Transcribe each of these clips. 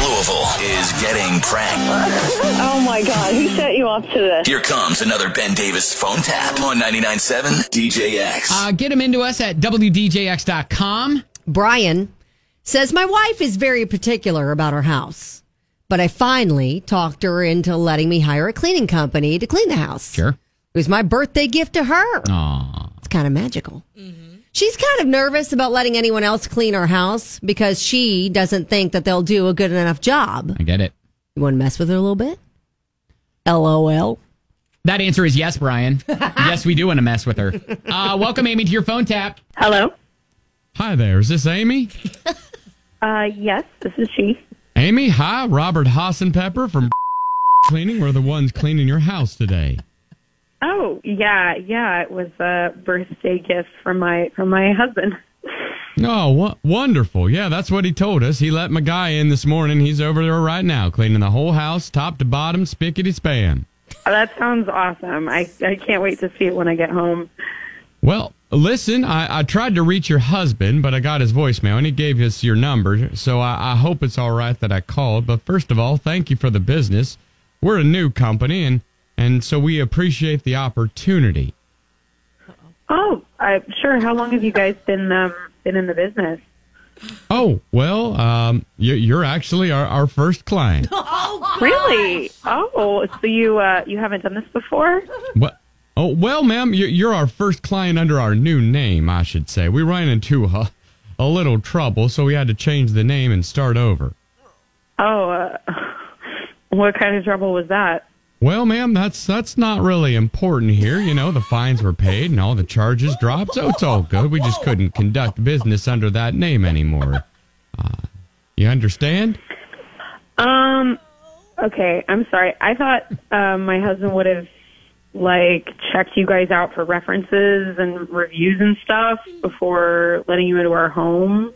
Louisville is getting pranked. Oh my God, who set you up to this? Here comes another Ben Davis phone tap on 99.7 DJX. Get them into us at WDJX.com. Brian says, my wife is very particular about her house, but I finally talked her into letting me hire a cleaning company to clean the house. Sure. It was my birthday gift to her. Aww. It's kind of magical. Mm-hmm. She's kind of nervous about letting anyone else clean our house because she doesn't think that they'll do a good enough job. I get it. You want to mess with her a little bit? LOL. That answer is yes, Brian. Yes, we do want to mess with her. Welcome, Amy, to your phone tap. Hello? Hi there. Is this Amy? Yes, this is she. Amy, hi. Robert Hassenpepper from Cleaning. We're the ones cleaning your house today. Oh, yeah. It was a birthday gift from my husband. Oh, wonderful. Yeah, that's what he told us. He let my guy in this morning. He's over there right now cleaning the whole house, top to bottom, spickety-span. Oh, that sounds awesome. I can't wait to see it when I get home. Well, listen, I tried to reach your husband, but I got his voicemail, and he gave us your number, so I hope it's all right that I called. But first of all, thank you for the business. We're a new company, and so we appreciate the opportunity. Oh, sure. How long have you guys been in the business? Oh, well, you're actually our first client. Oh, really? Oh, so you haven't done this before? What? Oh, well, ma'am, you're our first client under our new name, I should say. We ran into a little trouble, so we had to change the name and start over. Oh, what kind of trouble was that? Well, ma'am, that's not really important here. You know, the fines were paid and all the charges dropped, so it's all good. We just couldn't conduct business under that name anymore. You understand? Okay, I'm sorry. I thought my husband would have checked you guys out for references and reviews and stuff before letting you into our home.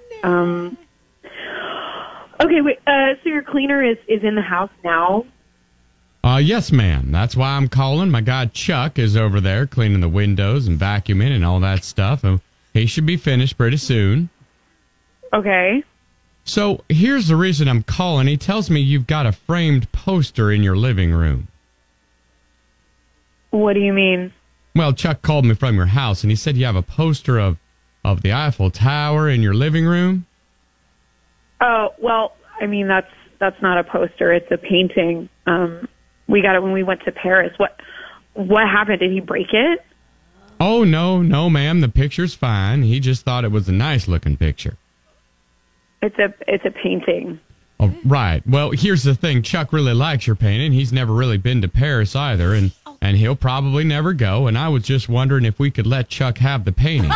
Okay, wait. So your cleaner is in the house now? Yes, ma'am. That's why I'm calling. My guy Chuck is over there cleaning the windows and vacuuming and all that stuff. And he should be finished pretty soon. Okay. So here's the reason I'm calling. He tells me you've got a framed poster in your living room. What do you mean? Well, Chuck called me from your house, and he said you have a poster of the Eiffel Tower in your living room. Oh, well, I mean, that's not a poster. It's a painting. We got it when we went to Paris. What happened? Did he break it? Oh, no, ma'am. The picture's fine. He just thought it was a nice-looking picture. It's a painting. Oh, right. Well, here's the thing. Chuck really likes your painting. He's never really been to Paris either, and he'll probably never go. And I was just wondering if we could let Chuck have the painting.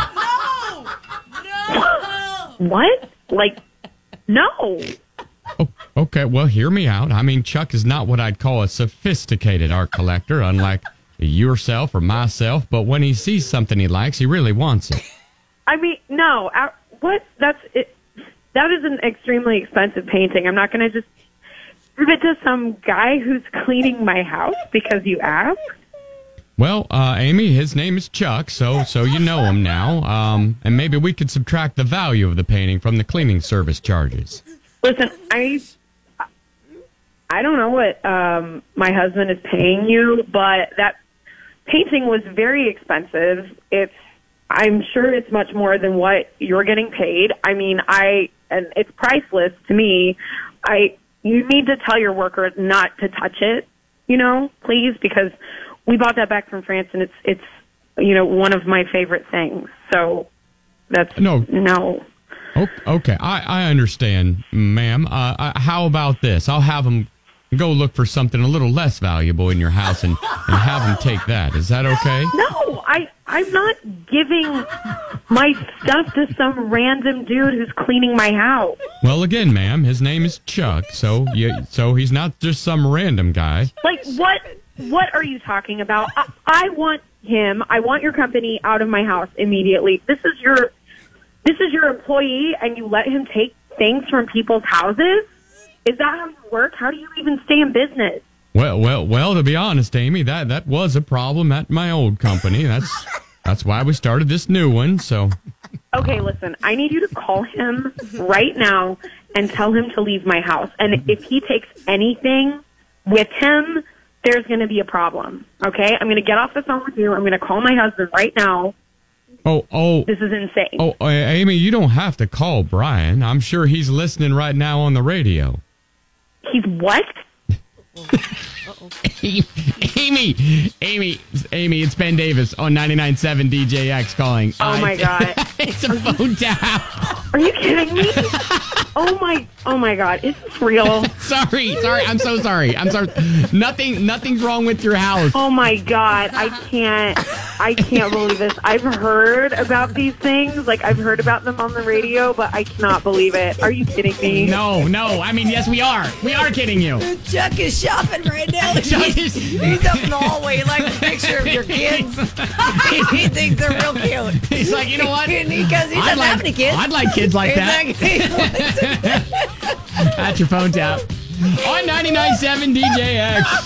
No! What? No. Oh, okay, well, hear me out. I mean, Chuck is not what I'd call a sophisticated art collector, unlike yourself or myself. But when he sees something he likes, he really wants it. I mean, no. What? That's it. That is an extremely expensive painting. I'm not going to just give it to some guy who's cleaning my house because you asked. Well, Amy, his name is Chuck, so you know him now. And maybe we could subtract the value of the painting from the cleaning service charges. Listen, I don't know what my husband is paying you, but that painting was very expensive. I'm sure it's much more than what you're getting paid. I mean, and it's priceless to me. You need to tell your workers not to touch it, please, because we bought that back from France, and it's one of my favorite things. So that's no. Okay, I understand, ma'am. How about this? I'll have him go look for something a little less valuable in your house and have him take that. Is that okay? No, I'm not giving my stuff to some random dude who's cleaning my house. Well, again, ma'am, his name is Chuck, so he's not just some random guy. What are you talking about? I want him. I want your company out of my house immediately. This is your employee, and you let him take things from people's houses? Is that how you work? How do you even stay in business? Well, to be honest, Amy, that was a problem at my old company. That's why we started this new one, so. Okay, listen, I need you to call him right now and tell him to leave my house. And if he takes anything with him, there's going to be a problem. Okay? I'm going to get off the phone with you. I'm going to call my husband right now. Oh. This is insane. Oh, Amy, you don't have to call Brian. I'm sure he's listening right now on the radio. He's what? Amy, it's Ben Davis on 99.7 DJX calling. Oh my God. It's a phone tap. Are you kidding me? Oh my God. Is this real? Sorry. I'm so sorry. I'm sorry. Nothing's wrong with your house. Oh my God. I can't believe this. I've heard about these things. Like, I've heard about them on the radio, but I cannot believe it. Are you kidding me? No. I mean, yes, we are. We are kidding you. Chuck is shopping right now. He's up in the hallway. He likes a picture of your kids. He thinks they're real cute. He's like, you know what? Because he doesn't have any kids. I'd like kids like that. That's your phone tap. On 99.7 DJX.